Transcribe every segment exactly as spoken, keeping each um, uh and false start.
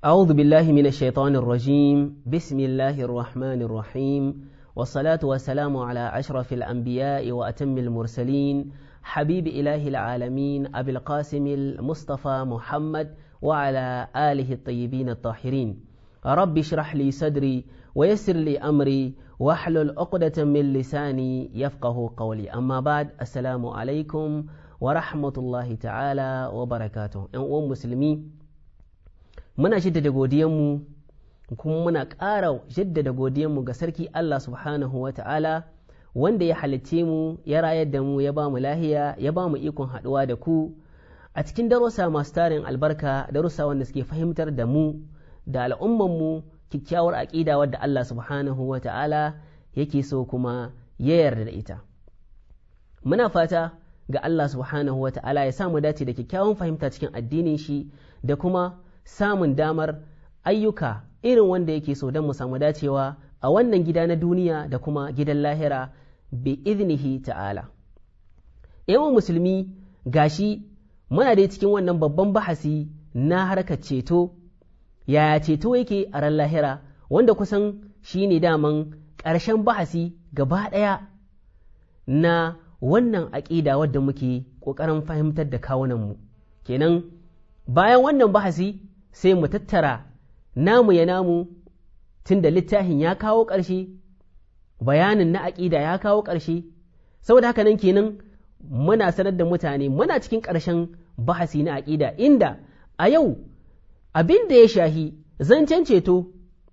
أعوذ بالله من الشيطان الرجيم بسم الله الرحمن الرحيم والصلاة والسلام على أشرف الأنبياء وأتم المرسلين حبيب إله العالمين أبي القاسم المصطفى محمد وعلى آله الطيبين الطاهرين. رب اشرح لي صدري ويسر لي أمري واحلل عقدة من لساني يفقه قولي. أما بعد، السلام عليكم ورحمة الله تعالى وبركاته. أيها المسلمين، muna jaddada godiyanmu kuma muna ƙara jaddada godiyanmu ga sarki Allah subhanahu wa ta'ala wanda ya halicce mu, ya rayar da mu, ya ba mu lahiya, ya ba mu ikon haɗuwa da ku a cikin darussa masu tarin albarka, darussa wanda suke fahimtar da mu da al'ummanmu kyakkyawar aƙida wadda Allah subhanahu wa ta'ala yake so kuma ya yarda da ita. Muna fata ga Allah subhanahu wa ta'ala ya samu dace da kyakkyawan fahimta cikin addinin shi da kuma samun damar ayyuka irin wanda yake so don mu samu dacewa a wannan gida na duniya da kuma gidan lahira bi iznihi ta'ala. Yawan musulmi, gashi muna dai cikin wannan babban bahasi na harkar ceto, yaya ceto yake a ran lahira, wanda kusan shi ne daman ƙarshen bahasi gaba ɗaya na wannan aƙida wadda muke ƙoƙarin fahimtar da kawunanmu. Kenan bayan wannan bahasi sai mu tattara namu ya namu, tun da littafin ya kawo ƙarshe, bayanin na aƙida ya kawo ƙarshe. Saboda haka nan kenan muna sanar da mutane muna cikin ƙarshen bahasi na aƙida, inda a yau abin da ya shahi zancen ceto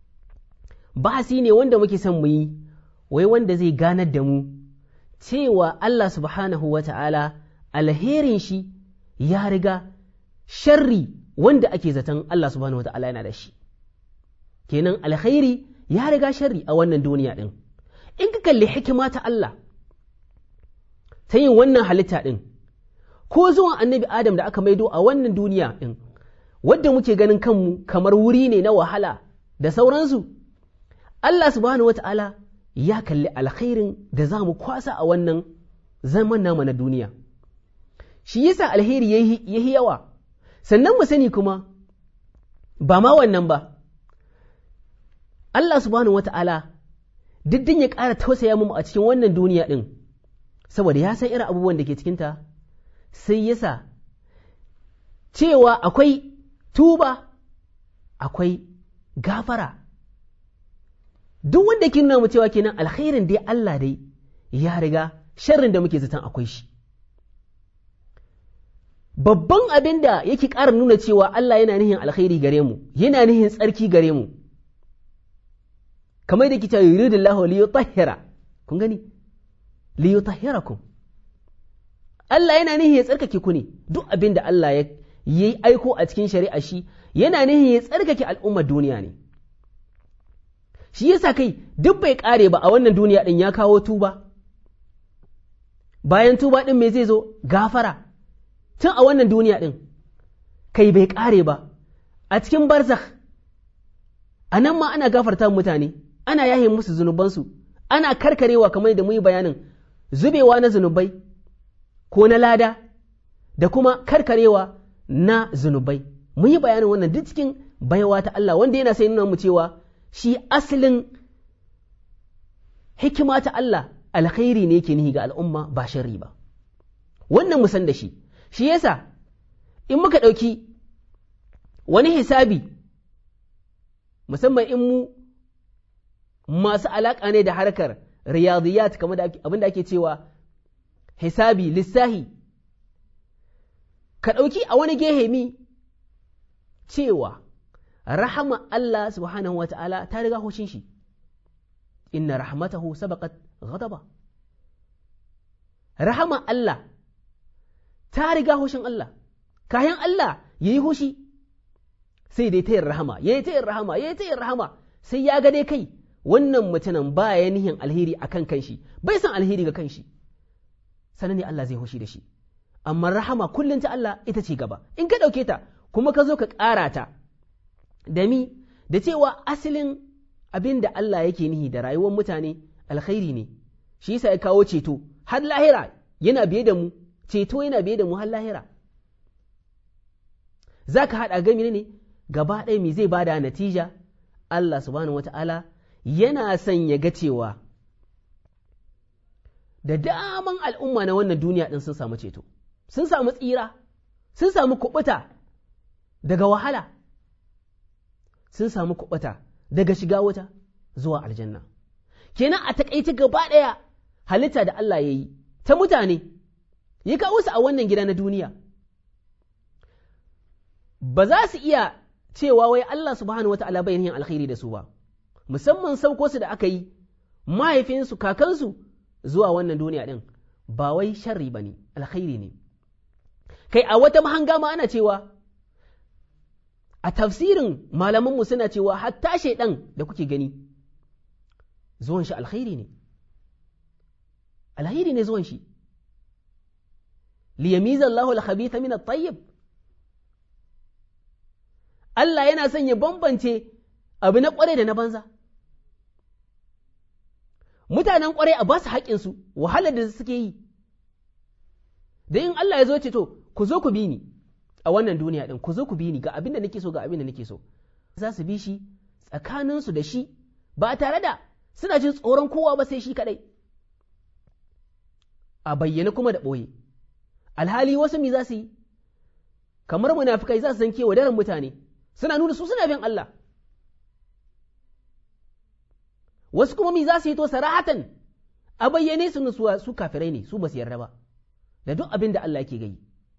bahasi ne wanda muke son mu yi, wai wanda zai ganar da mu cewa Allah subhanahu wa ta'ala alherin shi ya riga sharri wanda ake zaton Allah subhanahu wa ta'ala yana da shi. Kenan alkhairi ya riga sharri a wannan duniya ɗin. In ka kalli hikima ta Allah ta yin wannan halitta ɗin, ko zuwan annabi Adam da aka maido a wannan duniya ɗin, wadda muke ganin kanmu kamar wuri ne na wahala da sauransu, Allah subhanahu wa ta'ala ya kalli alkhairin da za mu kwasa a wannan zaman nama na duniya. Shi yasa alheri ya yi yawa. Sannan mu sani kuma ba ma wannan ba, Allah subhanahu wata'ala diddin ya ƙara tausaya mu a cikin wannan duniya ɗin, saboda ya san irin abubuwan da ke cikinta, sai yasa cewa akwai tuba, akwai gafara. Duk wanda ke nuna mu cewa kenan alkhairin dai Allah dai ya riga sharrin da muke zaton akwai shi. Babban abin da yake ƙara nuna cewa Allah yana nihin alkhairi gare mu, yana nihin tsarki gare mu, kamar da kita yuridullahu li yutahhira, kun gani, li yutahhirakum. Allah yana nihin ya tsarkake ku ne. Duk abin da Allah ya yi aiko a cikin shari'a shi yana nihin ya tsarkake al'ummar duniya ne. Shi yasa kai duk bai ƙare ba a wannan duniya ɗin, ya kawo tuba. Bayan tuba ɗin me zai zo? Gafara. Tun a wannan duniya ɗin, kai bai ƙare ba, a cikin barzakh, a nan ma ana gafarta mutane, ana yahe musu zunubansu, ana karkarewa kamar da mu yi bayanin zubewa na zunubai ko na lada da kuma karkarewa na zunubai. Mu yi bayanin wannan duk cikin baiwa ta Allah, wanda yana sai nuna mu cewa shi asalin hikima ta Allah alkhairi ne yake nihi ga al'umma ba sharri ba. Wannan mu san da shi. Shi yasa in muka ɗauki wani hisabi, musamman in mu masu alaƙa ne da harkar riyadiyat, kamar abin da ake cewa hisabi, lissahi, ka ɗauki a wani gehe mi cewa rahama Allah subhanahu wa ta'ala ta riga hushin shi, inna rahmatahu sabaqat ghadaba. Rahama Allah ta riga hushin Allah, kayan Allah ya yi hushi sai dai ta yin rahama, ya yi ta yin rahama, ya yi ta yin rahama, sai ya gade kai wannan mutumin ba ya nihin alheri a kan kanshi, bai san alheri ga kanshi, sannan ne Allah zai hushi da shi. Amma rahama kullum ta Allah ita ce gaba. In ka ɗauke ta kuma ka zo ka ƙara ta da mi da cewa asalin abin da Allah yake nihi da rayuwar mutane alkhairi ne, shi yasa ya kawo ceto har lahira yana biye da mu. Ceto yana biye da mu har lahira. Za ka haɗa gami ne gaba ɗaya mi zai bada natija Allah subhanahu wata'ala yana son ya ga cewa da daman al'umma na wannan duniya ɗin sun samu ceto, sun samu tsira, sun samu kuɓuta daga wahala, sun samu kuɓuta daga shiga wuta zuwa aljanna. Kenan a taƙaice gaba ɗaya halitta da Allah ya yi ta mutane, ya kawo su a wannan gida na duniya. Ba za su iya cewa wai Allah subhanahu wa ta'ala bai yin alkhairi da su ba, musamman sauko su da aka yi mahaifinsu, kakansu zuwa wannan duniya ɗin, ba wai sharri ba ne, alkhairi ne. Kai a wata mahanga ma ana cewa, a tafsirin malamanmu suna cewa hatta shaiɗan da kuke gani, zuwan shi alkhairi ne, alkhairi ne zuwan shi. Liyamiza Allahu al-khabitha min at-tayyib. Allah yana son ya bambance abu na ƙware da na banza. Mutanen ƙware a ba su haƙƙinsu, wahalar da suke yi. Da in Allah ya zo ce to, ku zo ku bi ni a wannan duniya ɗin, ku zo ku bi ni ga abin da nake so, ga abin da nake so. Za su bi shi tsakaninsu da shi, ba tare da suna jin tsoron kowa ba sai shi kaɗai. A bayyane kuma da ɓoye. Alhali wasu mi za su yi? Kamar munafikai za su san kewa daren mutane, suna nuna su suna bin Allah. Wasu kuma mi za su yi to sarahatan a bayyane su nusuwa su kafirai ne, su ba su yarda ba da duk abin da Allah yake gai.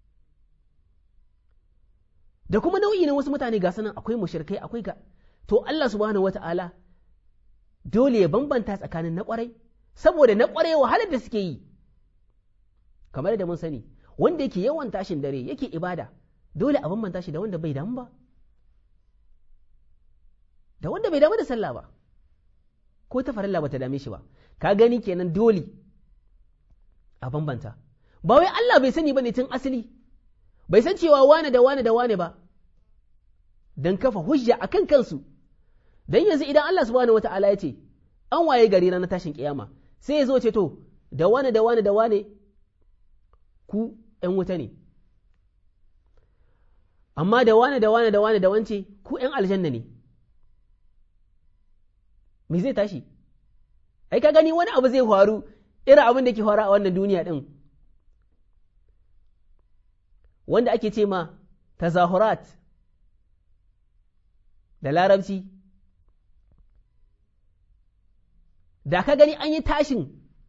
Da kuma nau'i na wasu mutane ga sanan akwai mushrikai, akwai ga to Allah subhanahu wata'ala dole ya bambanta tsakanin na ƙwarai, saboda na ƙwarai wahalar da suke yi, kamar da mun sani wanda yake yawan tashin dare yake ibada, dole a bambanta shi da wanda bai damu ba, da wanda bai damu da sallah ba, ko ta farilla ba ta dame shi ba. Ka gani kenan dole a bambanta. Ba wai Allah bai sani ba ne tun asali, bai san cewa wane da wane da wane ba, don kafa hujja a kan kansu. Don yanzu idan Allah subhanahu wata'ala ya ce an waye gari na tashin kiyama, sai ya zo ce to da wane da wane da wane ku ‘yan wuta ne, amma da wane da wane da wane da wance ku ‘yan aljanna ne. Me zai tashi? Ai, ka gani wani abu zai faru irin abin da ke faru a wannan duniya ɗin, wanda ake ce ma tazahurat da larabci. Da ka gani an yi tashin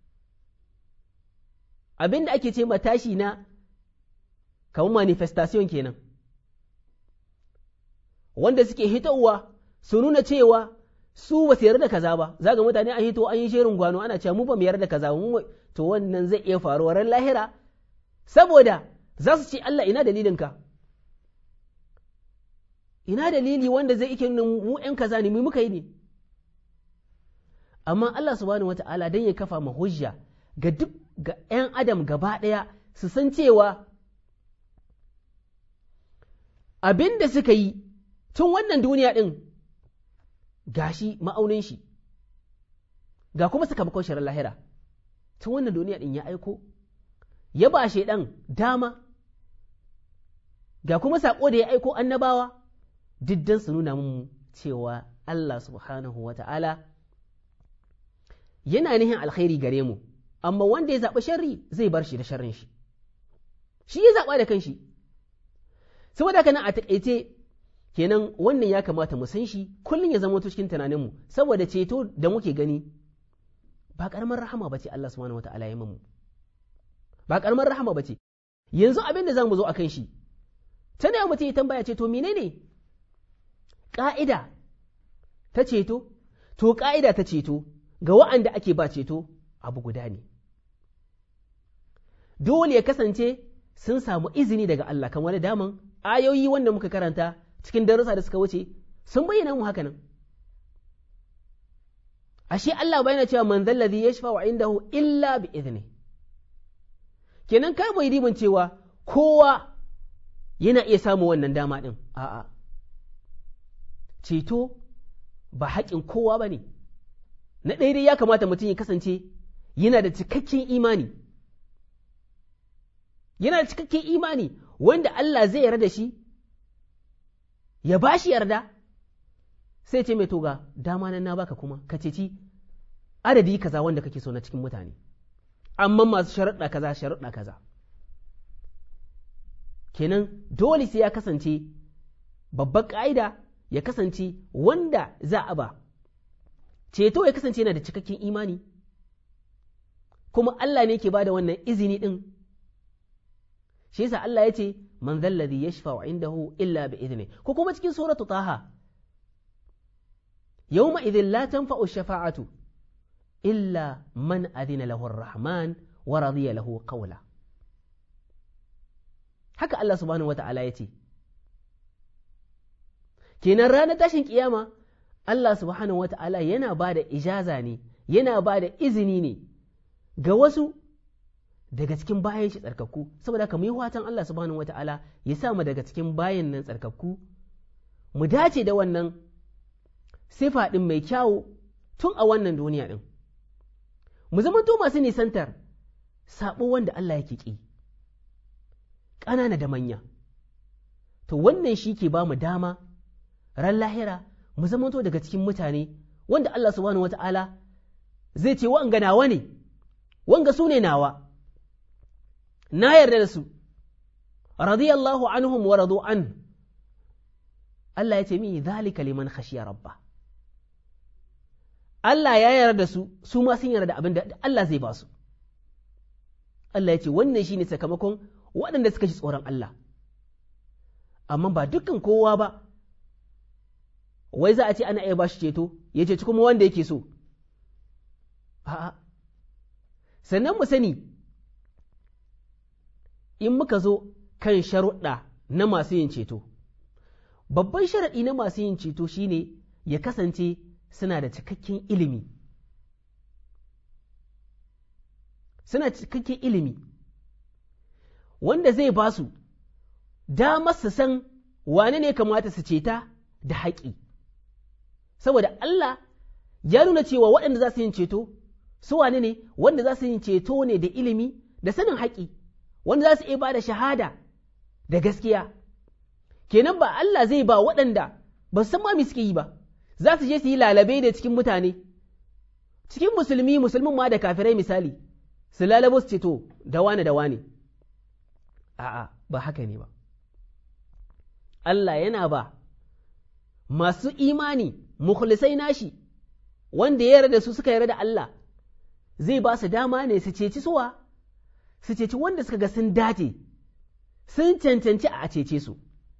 abin da ake ce ma tashi na kamar manifestation kenan, wanda suke hitowa su nuna cewa su ba su yarda da kaza ba. Za ga mutane an hito an yi shirin gwano ana cewa mu ba mu yarda da kaza mu, to wannan zai iya faruwa ran lahira, saboda za su ce Allah ina dalilinka, ina dalili wanda zai ike nuna mu ‘yan kaza ne, mu muka yi ne. Amma Allah subhanahu wata'ala don ya kafa ma hujja ga duk ga ‘yan adam gaba ɗaya su san cewa abin da suka yi tun wannan duniya ɗin gashi ma'aunin shi, ga kuma sakamakon shirin lahira. Tun wannan duniya ɗin ya aiko, ya ba shaidan dama, ga kuma saƙo da ya aiko annabawa, diddan su nuna mun cewa Allah subhanahu wa ta'ala yana nihin alkhairi gare mu, amma wanda ya zaɓi sharri zai bar shi da sharrin shi, shi ya zaɓa da kanshi. Saboda haka nan a taƙaice kenan wannan ya kamata mu san shi kullum ya zama cikin tunaninmu, saboda ceto da muke gani ba ƙaramar rahama ba ce Allah subhanahu wa ta'ala ya mamu, ba ƙaramar rahama ba ce. Yanzu abin da za mu zo a kan shi, ta ne mutum ya tambaya ceto menene ƙa'ida ta ceto? To ƙa'ida ta ceto ga wa'anda ake ba ceto abu guda ne, dole ya kasance sun samu izini daga Allah, kamar da daman ayoyi wanda muka karanta cikin darussa da suka wuce sun bayyana mu haka nan. Ashe Allah bayyana cewa man zallazi yashfa'u indahu illa bi idni. Kenan ka bai ribin cewa kowa yana iya samu wannan dama din. A'a, ceto ba haƙin kowa ba ne. Na ɗaya dai ya kamata mutum ya kasance yana da cikakken imani, yana da cikakken imani wanda Allah zai yarda da shi, ya ba shi yarda sai ce mai toga dama nan na baka kuma ka ceci adadi kaza wanda kake so na cikin mutane amma masu sharuɗa kaza sharuɗa kaza kenan dole sai ya kasance babbar ƙa'ida ya kasance wanda za a ba ceto ya kasance yana da cikakken imani kuma Allah ne ke ba da wannan izini ɗin shi yasa Allah ya ce man zalladhi yashfa'u indahu illa bi idni ko kuma cikin suratu taha yawma idhin la tanfa'u shafa'atu illa man adina lahu ar-rahman wa radiya lahu qawla haka Allah subhanahu wata'ala ya ce kenan ranar tashin kiyama Allah subhanahu wata'ala yana ba da ijaza ne yana ba da izini ne ga wasu daga cikin bayan shi tsarkakku saboda haka mu yi watan Allah subhanahu wata'ala ya sa mu daga cikin bayan nan tsarkakku mu dace da wannan sifa din mai kyawu tun a wannan duniya din mu zama to masu nisantar sabo wanda Allah yake ki ƙanana da manya to wannan shi ke ba mu dama ran lahira mu zama to daga cikin mutane wanda Allah subhanahu wata'ala zai ce wa'anga nawa ne wanga su ne nawa na yarda da su radiyallahu anhum wa radu an Allah ya ce mi zalika liman khashiya rabba Allah ya yarda da su su ma sun yarda da abin da Allah zai ba su Allah ya ce wannan shine sakamakon waɗanda suka ji tsoron Allah amma ba dukkan kowa ba wai za a ce ana iya ba shi ceto ya ceci kuma wanda yake so a'a sannan mu sani in muka zo kan sharuɗa na masu yin ceto babban sharaɗi na masu yin ceto shine ya kasance suna da cikakken ilimi suna cikakken ilimi wanda zai ba su damar su san wane ne kamata su ceta da haƙi saboda Allah ya nuna cewa waɗanda za su yin ceto su wane ne wanda za su yin ceto ne da ilimi da sanin haƙi wanda za su iya ba da shahada da gaskiya kenan ba Allah zai ba waɗanda ba su san ma suke yi ba za su je su yi lalabe da cikin mutane cikin musulmi musulmin ma da kafirai misali su lalabo su ceto da wane da wane a'a ba haka ne ba Allah yana ba masu imani mukhlisai nashi wanda ya yarda su suka yarda da Allah zai ba su dama ne su ceci suwa su ceci wanda suka ga sun dace sun cancanci a cece su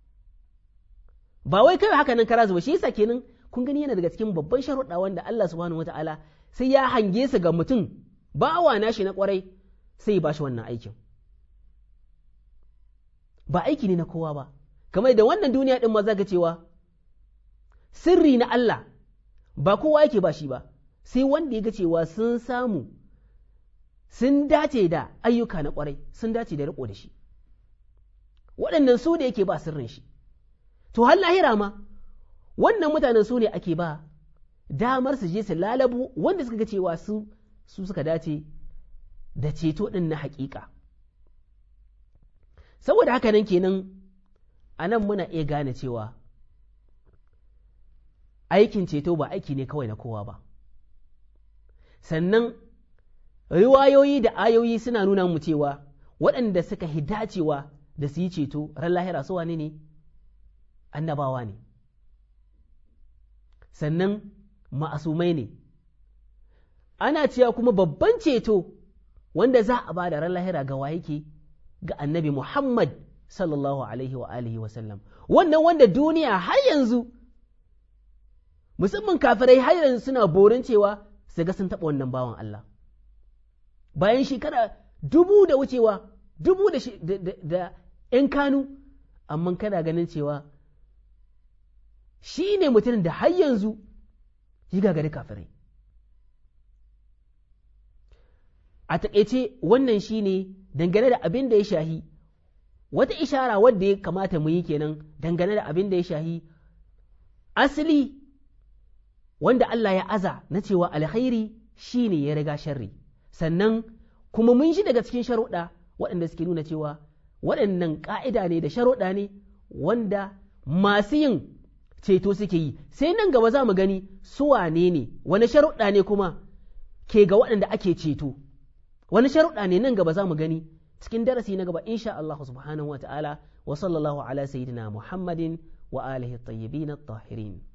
ba wai kai haka nan kara zuba shi yasa kenan kun gani yana daga cikin babban sharuɗa wanda Allah subhanahu wataala sai ya hange su ga mutum bawa nashi na kwarai sai ya bashi wannan aikin ba aiki ne na kowa ba kamar da wannan duniya din ma zaka cewa sirri na Allah ba kowa yake ba shi ba sai wanda ya ga cewa sun samu sun dace da ayyuka na kwarai sun dace da riko da shi waɗannan su da yake ba sirrin shi to har lahira ma wannan mutanen su ne ake ba damar su je su lalabu wanda suka ga cewa su su suka dace da ceto ɗin na haƙiƙa saboda haka nan kenan a nan muna iya gane cewa aikin ceto ba aiki ne kawai na kowa ba sannan riwayoyi da ayoyi suna nuna mu cewa waɗanda suka hidacewa da su yi ceto ran lahira su wane ne annabawa ne sannan ma'asumai ne ana cewa kuma babban ceto wanda za a ba da ran lahira ga wa yake ga annabi Muhammad sallallahu alaihi wa alihi wa sallam wannan wanda duniya har yanzu musamman kafirai har yanzu suna borin cewa su ga sun taɓa wannan bawan Allah bayan shekara dubu da wucewa dubu da ‘yan kanu amma kana ganin cewa shi ne mutumin da har yanzu yi gagari kafirai a taƙaice wannan shi ne dangane da abin da ya shahi wata ishara wadda ya kamata mu yi kenan dangane da abin da ya shahi asali wanda Allah ya aza na cewa alkhairi shi ne ya riga sharri sannan kuma mun shi daga cikin sharuɗa waɗanda suke nuna cewa waɗannan ƙa'ida ne da sharuɗa ne wanda masu yin ceto suke yi, sai nan gaba za mu gani su wane ne, wani sharuɗa ne kuma ke ga waɗanda ake ceto, wani sharuɗa ne nan gaba za mu gani cikin darasi na gaba insha Allah subhanahu wa ta'ala wa sallallahu ala sayyidina Muhammadin wa alihi at-tayyibin at-tahirin.